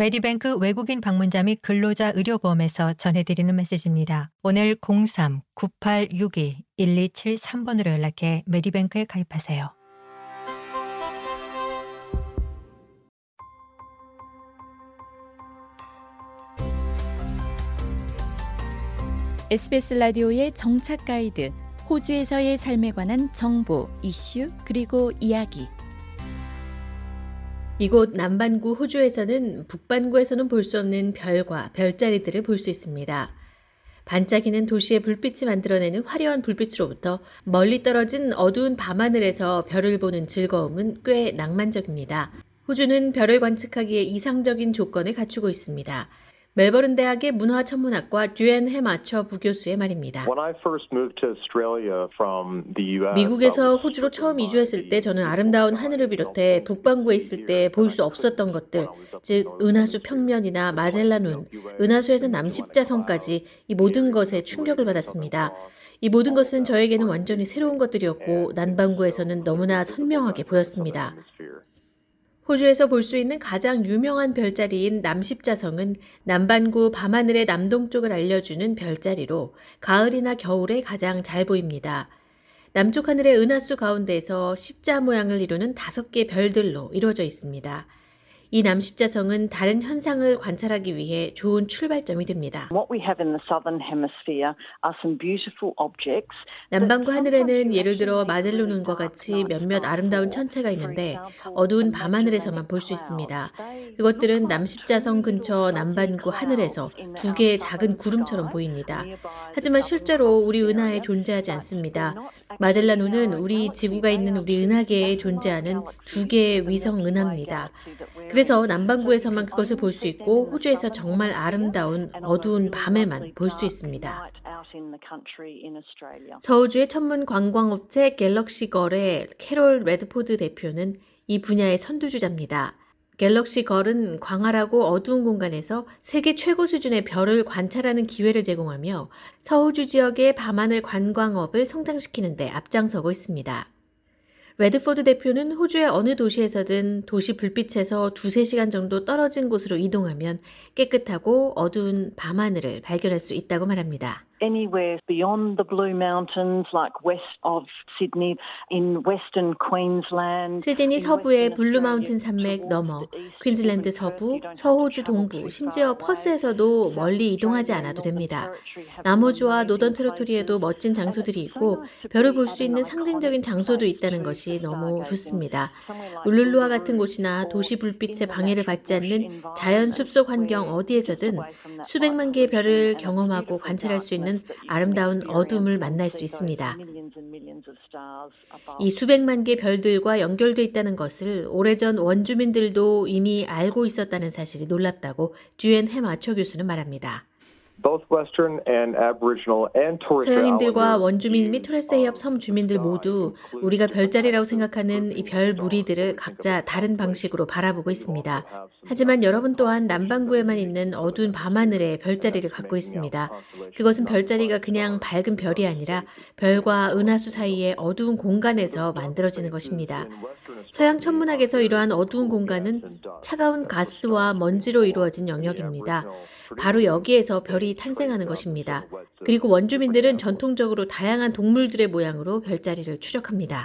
메디뱅크 외국인 방문자 및 근로자 의료보험에서 전해드리는 메시지입니다. 오늘 03-9862-1273번으로 연락해 메디뱅크에 가입하세요. SBS 라디오의 정착 가이드, 호주에서의 삶에 관한 정보, 이슈, 그리고 이야기. 이곳 남반구 호주에서는 북반구에서는 볼 수 없는 별과 별자리들을 볼 수 있습니다. 반짝이는 도시의 불빛이 만들어내는 화려한 불빛으로부터 멀리 떨어진 어두운 밤하늘에서 별을 보는 즐거움은 꽤 낭만적입니다. 호주는 별을 관측하기에 이상적인 조건을 갖추고 있습니다. 멜버른 대학의 문화천문학과 듀앤 해마처 부교수의 말입니다. 미국에서 호주로 처음 이주했을 때 저는 아름다운 하늘을 비롯해 북반구에 있을 때 볼 수 없었던 것들, 즉 은하수 평면이나 마젤란 운, 은하수에서 남십자선까지 이 모든 것에 충격을 받았습니다. 이 모든 것은 저에게는 완전히 새로운 것들이었고 남반구에서는 너무나 선명하게 보였습니다. 호주에서 볼 수 있는 가장 유명한 별자리인 남십자성은 남반구 밤하늘의 남동쪽을 알려주는 별자리로 가을이나 겨울에 가장 잘 보입니다. 남쪽 하늘의 은하수 가운데에서 십자 모양을 이루는 5개 별들로 이루어져 있습니다. 이 남십자성은 다른 현상을 관찰하기 위해 좋은 출발점이 됩니다. 남반구 하늘에는 예를 들어 마젤란 운과 같이 몇몇 아름다운 천체가 있는데 어두운 밤하늘에서만 볼 수 있습니다. 그것들은 남십자성 근처 남반구 하늘에서 2개의 작은 구름처럼 보입니다. 하지만 실제로 우리 은하에 존재하지 않습니다. 마젤란 운은 우리 지구가 있는 우리 은하계에 존재하는 2개의 위성 은하입니다. 그래서 남반구에서만 그것을 볼 수 있고 호주에서 정말 아름다운 어두운 밤에만 볼 수 있습니다. 서호주의 천문 관광업체 갤럭시걸의 캐롤 레드포드 대표는 이 분야의 선두주자입니다. 갤럭시걸은 광활하고 어두운 공간에서 세계 최고 수준의 별을 관찰하는 기회를 제공하며 서호주 지역의 밤하늘 관광업을 성장시키는 데 앞장서고 있습니다. 레드포드 대표는 호주의 어느 도시에서든 도시 불빛에서 2-3시간 정도 떨어진 곳으로 이동하면 깨끗하고 어두운 밤하늘을 발견할 수 있다고 말합니다. Anywhere beyond the Blue Mountains, like west of Sydney, in western Queensland. 시드니 서부의 블루 마운틴 산맥 넘어 퀸즐랜드 서부, 서호주 동부, 심지어 퍼스에서도 멀리 이동하지 않아도 됩니다. 남호주와 노던 테리토리에도 멋진 장소들이 있고 별을 볼 수 있는 상징적인 장소도 있다는 것이 너무 좋습니다. 울룰루와 같은 곳이나 도시 불빛의 방해를 받지 않는 자연 숲속 환경 어디에서든 수백만 개의 별을 경험하고 관찰할 수 있는 아름다운 어둠을 만날 수 있습니다. 이 수백만 개 별들과 연결돼 있다는 것을 오래전 원주민들도 이미 알고 있었다는 사실이 놀랍다고 듀앤 해마처 교수는 말합니다. 서양인들과 원주민 및 토레스해협 섬 주민들 모두 우리가 별자리라고 생각하는 이 별 무리들을 각자 다른 방식으로 바라보고 있습니다. 하지만 여러분 또한 남반구에만 있는 어두운 밤하늘의 별자리를 갖고 있습니다. 그것은 별자리가 그냥 밝은 별이 아니라 별과 은하수 사이의 어두운 공간에서 만들어지는 것입니다. 서양 천문학에서 이러한 어두운 공간은 차가운 가스와 먼지로 이루어진 영역입니다. 바로 여기에서 별이 탄생하는 것입니다. 그리고 원주민들은 전통적으로 다양한 동물들의 모양으로 별자리를 추적합니다.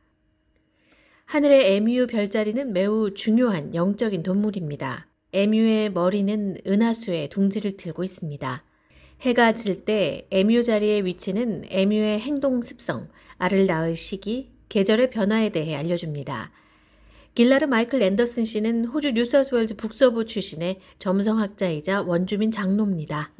하늘의 에뮤 별자리는 매우 중요한 영적인 동물입니다. 에뮤의 머리는 은하수에 둥지를 틀고 있습니다. 해가 질 때 에뮤 자리의 위치는 에뮤의 행동 습성, 알을 낳을 시기, 계절의 변화에 대해 알려줍니다. 길라르 마이클 앤더슨 씨는 호주 뉴사우스웨일즈 북서부 출신의 점성학자이자 원주민 장로입니다.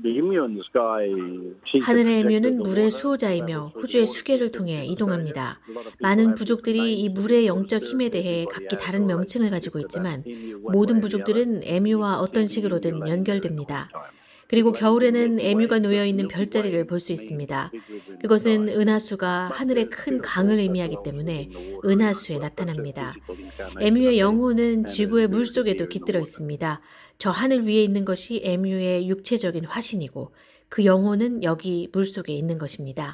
하늘의 에뮤는 물의 수호자이며 호주의 수계를 통해 이동합니다. 많은 부족들이 이 물의 영적 힘에 대해 각기 다른 명칭을 가지고 있지만 모든 부족들은 에뮤와 어떤 식으로든 연결됩니다. 그리고 겨울에는 에뮤가 놓여있는 별자리를 볼 수 있습니다. 그것은 은하수가 하늘의 큰 강을 의미하기 때문에 은하수에 나타납니다. 에뮤의 영혼은 지구의 물속에도 깃들어 있습니다. 저 하늘 위에 있는 것이 에뮤의 육체적인 화신이고 그 영혼은 여기 물속에 있는 것입니다.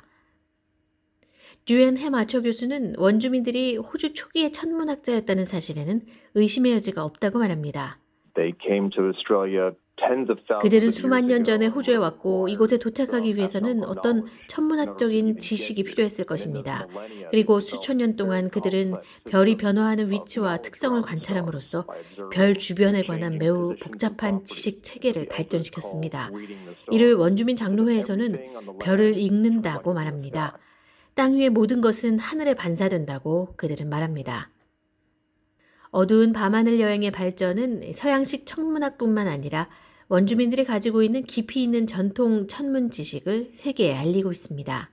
듀앤 해마처 교수는 원주민들이 호주 초기의 천문학자였다는 사실에는 의심의 여지가 없다고 말합니다. They came to Australia. 그들은 수만 년 전에 호주에 왔고 이곳에 도착하기 위해서는 어떤 천문학적인 지식이 필요했을 것입니다. 그리고 수천 년 동안 그들은 별이 변화하는 위치와 특성을 관찰함으로써 별 주변에 관한 매우 복잡한 지식 체계를 발전시켰습니다. 이를 원주민 장로회에서는 별을 읽는다고 말합니다. 땅 위의 모든 것은 하늘에 반사된다고 그들은 말합니다. 어두운 밤하늘 여행의 발전은 서양식 천문학뿐만 아니라 원주민들이 가지고 있는 깊이 있는 전통 천문 지식을 세계에 알리고 있습니다.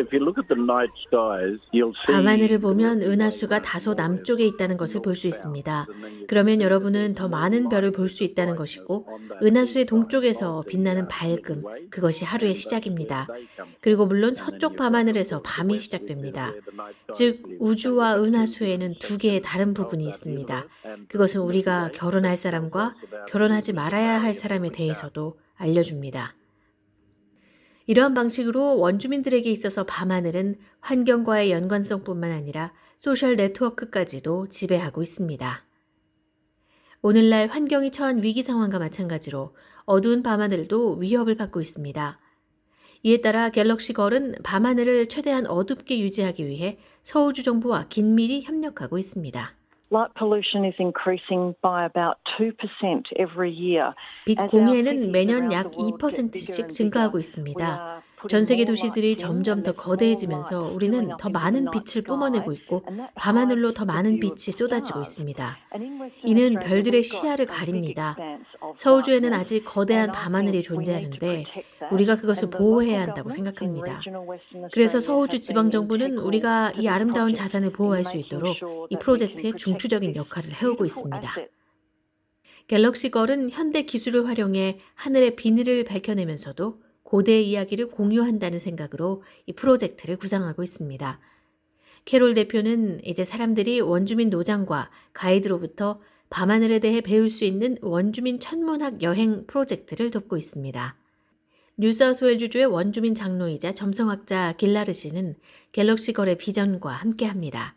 밤하늘을 보면 은하수가 다소 남쪽에 있다는 것을 볼 수 있습니다. 그러면 여러분은 더 많은 별을 볼 수 있다는 것이고 은하수의 동쪽에서 빛나는 밝음, 그것이 하루의 시작입니다. 그리고 물론 서쪽 밤하늘에서 밤이 시작됩니다. 즉 우주와 은하수에는 두 개의 다른 부분이 있습니다. 그것은 우리가 결혼할 사람과 결혼하지 말아야 할 사람에 대해서도 알려줍니다. 이러한 방식으로 원주민들에게 있어서 밤하늘은 환경과의 연관성뿐만 아니라 소셜 네트워크까지도 지배하고 있습니다. 오늘날 환경이 처한 위기 상황과 마찬가지로 어두운 밤하늘도 위협을 받고 있습니다. 이에 따라 갤럭시 걸은 밤하늘을 최대한 어둡게 유지하기 위해 서우주 정부와 긴밀히 협력하고 있습니다. Light pollution is increasing by about 2% every year. 빛 공해는 매년 약 2%씩 증가하고 있습니다. 전 세계 도시들이 점점 더 거대해지면서 우리는 더 많은 빛을 뿜어내고 있고 밤하늘로 더 많은 빛이 쏟아지고 있습니다. 이는 별들의 시야를 가립니다. 서우주에는 아직 거대한 밤하늘이 존재하는데 우리가 그것을 보호해야 한다고 생각합니다. 그래서 서우주 지방정부는 우리가 이 아름다운 자산을 보호할 수 있도록 이 프로젝트의 중추적인 역할을 해오고 있습니다. 갤럭시 걸은 현대 기술을 활용해 하늘의 비늘을 밝혀내면서도 고대의 이야기를 공유한다는 생각으로 이 프로젝트를 구상하고 있습니다. 캐롤 대표는 이제 사람들이 원주민 노장과 가이드로부터 밤하늘에 대해 배울 수 있는 원주민 천문학 여행 프로젝트를 돕고 있습니다. 뉴사우스웨일주의 원주민 장로이자 점성학자 길라르 씨는 갤럭시 걸의 비전과 함께합니다.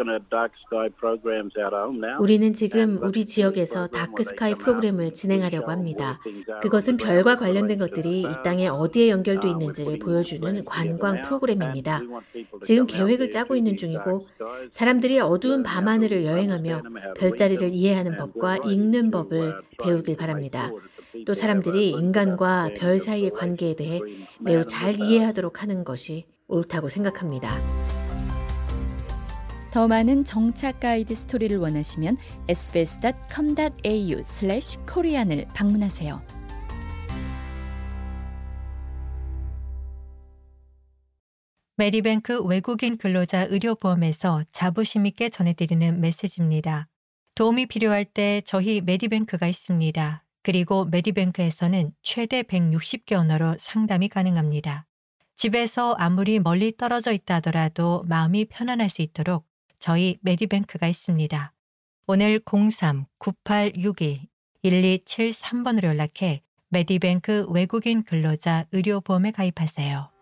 우리는 지금 우리 지역에서 다크스카이 프로그램을 진행하려고 합니다. 그것은 별과 관련된 것들이 이 땅에 어디에 연결돼 있는지를 보여주는 관광 프로그램입니다. 지금 계획을 짜고 있는 중이고 사람들이 어두운 밤하늘을 여행하며 별자리를 이해하는 법과 읽는 법을 배우길 바랍니다. 또 사람들이 인간과 별 사이의 관계에 대해 매우 잘 이해하도록 하는 것이 옳다고 생각합니다. 더 많은 정착 가이드 스토리를 원하시면 sbs.com.au/korean을 방문하세요. 메디뱅크 외국인 근로자 의료보험에서 자부심 있게 전해드리는 메시지입니다. 도움이 필요할 때 저희 메디뱅크가 있습니다. 그리고 메디뱅크에서는 최대 160개 언어로 상담이 가능합니다. 집에서 아무리 멀리 떨어져 있다 하더라도 마음이 편안할 수 있도록 저희 메디뱅크가 있습니다. 오늘 03-9862-1273번으로 연락해 메디뱅크 외국인 근로자 의료보험에 가입하세요.